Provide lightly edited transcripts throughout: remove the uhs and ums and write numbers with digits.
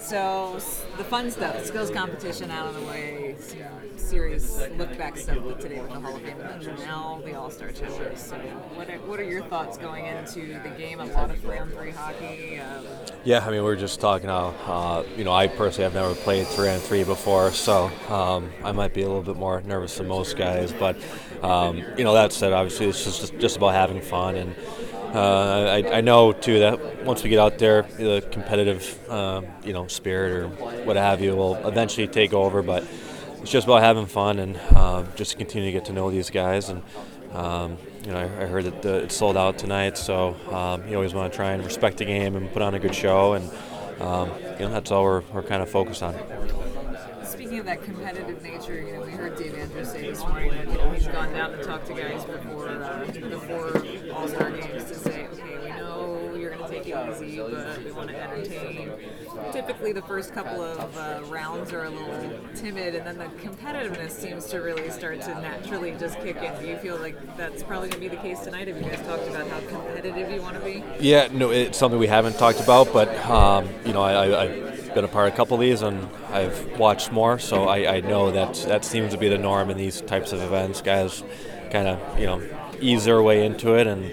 So the fun stuff, skills competition out of the way, series look back stuff with today with the Hall of Fame, and then now the All Star Challenge. So what are your thoughts going into the game? A lot of round three hockey. Yeah, I mean, we were just talking how, I personally have never played 3-on-3 before, so I might be a little bit more nervous than most guys. But, that said, obviously it's just about having fun. And I know, too, that once we get out there, the competitive, spirit or what have you will eventually take over. But it's just about having fun and just continue to get to know these guys. And I heard that it's sold out tonight, so you always want to try and respect the game and put on a good show, and that's all we're kind of focused on. Speaking of that competitive nature, we heard Dave Andrews say this morning that he's gone down to talk to guys before All-Star games to say, okay, we know you're going to take it easy, but we want to entertain. Typically, the first couple of rounds are a little timid, and then the competitiveness seems to really start to naturally just kick in. Do you feel like that's probably going to be the case tonight? Have you guys talked about how competitive you want to be? Yeah, no, it's something we haven't talked about, but I've been a part of a couple of these, and I've watched more, so I know that seems to be the norm in these types of events. Guys kind of ease their way into it, and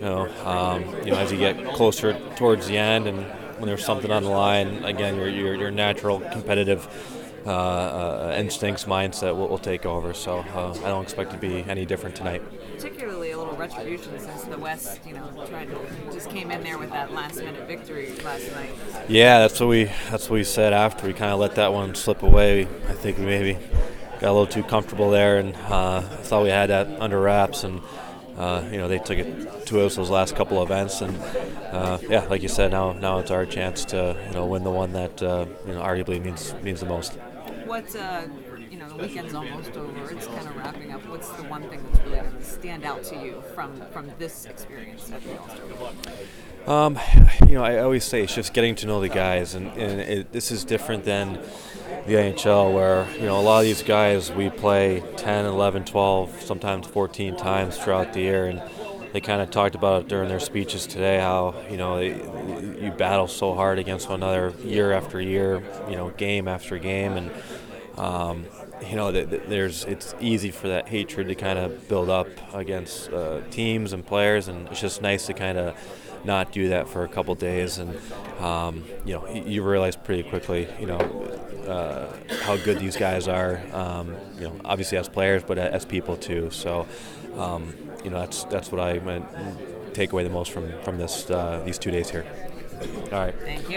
as you get closer towards the end and when there's something on the line, again, your natural competitive instincts, mindset will take over. So I don't expect it to be any different tonight. Particularly a little retribution since the West, just came in there with that last-minute victory last night. Yeah, that's what we said after. We kind of let that one slip away. I think we maybe got a little too comfortable there, and thought we had that under wraps, and they took it to us those last couple of events, and like you said, now it's our chance to win the one that arguably means the most. What the weekend's almost over. It's kind of wrapping up. What's the one thing that's really going to stand out to you from this experience at the All-Star Weekend? I always say it's just getting to know the guys, and this is different than the NHL, where a lot of these guys we play 10, 11, 12, sometimes 14 times throughout the year, and they kind of talked about it during their speeches today, how you battle so hard against one another year after year, game after game, and it's easy for that hatred to kind of build up against teams and players, and it's just nice to kind of not do that for a couple days, and you realize pretty quickly how good these guys are, obviously as players, but as people too. So that's what I take away the most from this these 2 days here. All right. Thank you.